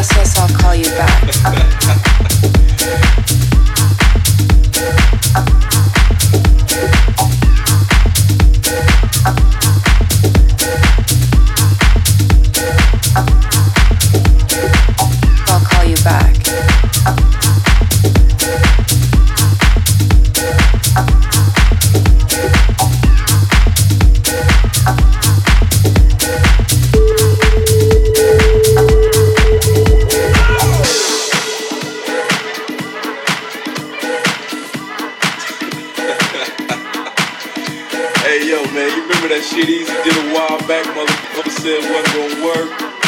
yes, I'll call you back. I'll call you back. Hey, yo, man, you remember that shit Easy did a while back? Motherfucker said it wasn't gonna work.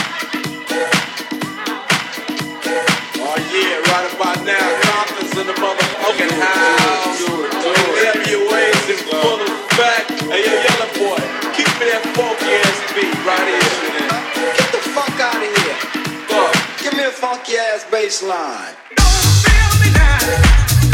Oh, yeah, right about now, Compton's in the motherfucking house. NWA's in full effect. Hey, yo, Yellow Boy, keep me that funky ass beat right here. Get the fuck out of here. Give me a funky ass bass line. Don't feel me now.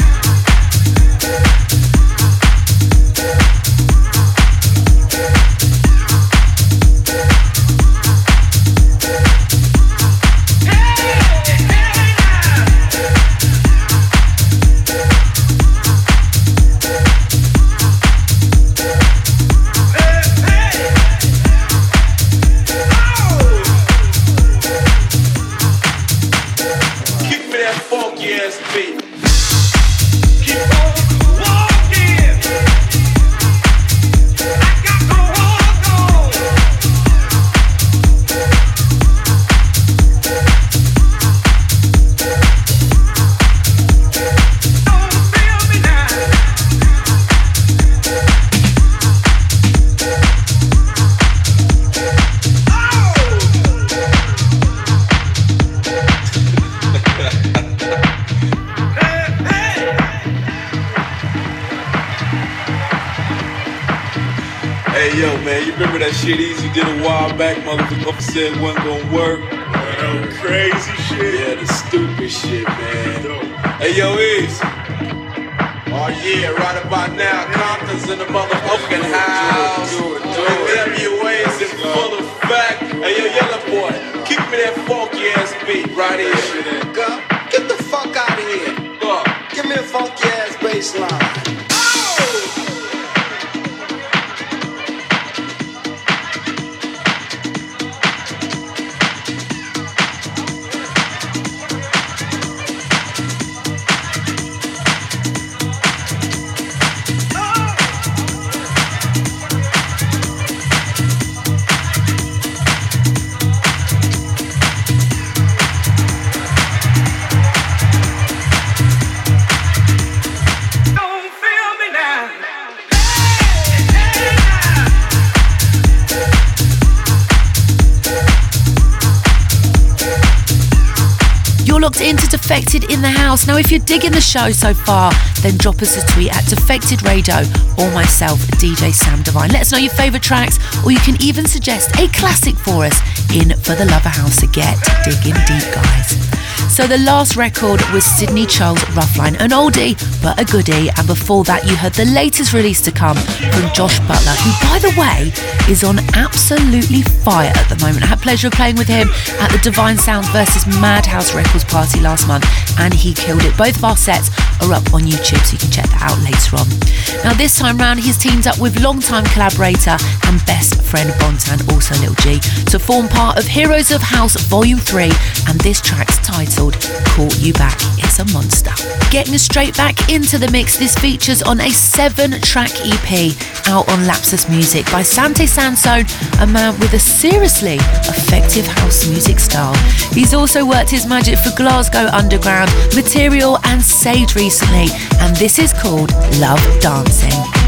Hey, yo, man, you remember that shit Easy did a while back? Motherfucker said it wasn't gonna work. That crazy shit. Yeah, the stupid shit, man. Hey, yo, Easy. Oh, yeah, right about now, Compton's in the motherfucking house. NWA's in full effect. Hey, yo, Yellow Boy, keep me that funky ass beat right here. Get the fuck out of here. Give me a funky ass bass line. Locked into Defected in the house. Now, if you're digging the show so far, then drop us a tweet at Defected Radio or myself, DJ Sam Divine. Let us know your favourite tracks, or you can even suggest a classic for us in For the Love of House to get digging deep, guys. So the last record was Sydney Charles Roughline, an oldie but a goodie, and before that you heard the latest release to come from Josh Butler, who, by the way, is on absolutely fire at the moment. I had pleasure of playing with him at the Divine Sounds versus Madhouse Records party last month, and he killed it. Both of our sets are up on YouTube, so you can check that out later on. Now this time round he's teamed up with longtime collaborator and best friend Bontan, also Lil G, to form part of Heroes of House Volume 3, and this track's titled Call You Back. It's a monster. Getting us straight back into the mix, this features on a 7-track EP out on Lapsus Music by Sante Sansone, a man with a seriously effective house music style. He's also worked his magic for Glasgow Underground, Material and Sage recently, and this is called Love Dancing.